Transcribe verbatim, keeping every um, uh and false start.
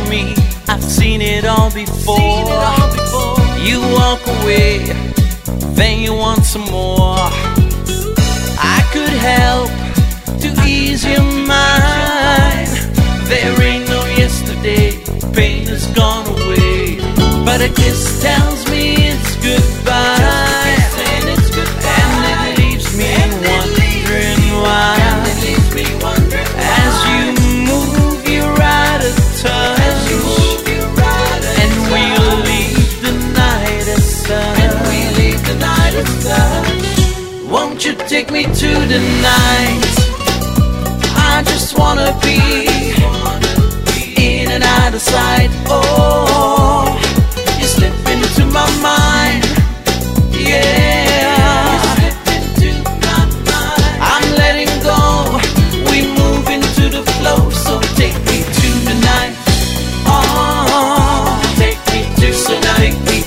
me, I've seen it all before. You walk away, then you want some more. I could help to ease your mind. There ain't no yesterday, pain has gone away, but a kiss tells me it's goodbye, and it's goodbye, and it leaves me wondering why. As you move, you're out of touch, and we'll leave the night as such. Won't you take me to the night? I just wanna be in and out of sight. Oh, you slip into my mind, yeah. I'm letting go, we move into the flow. So take me to the night. Oh, take me to the night.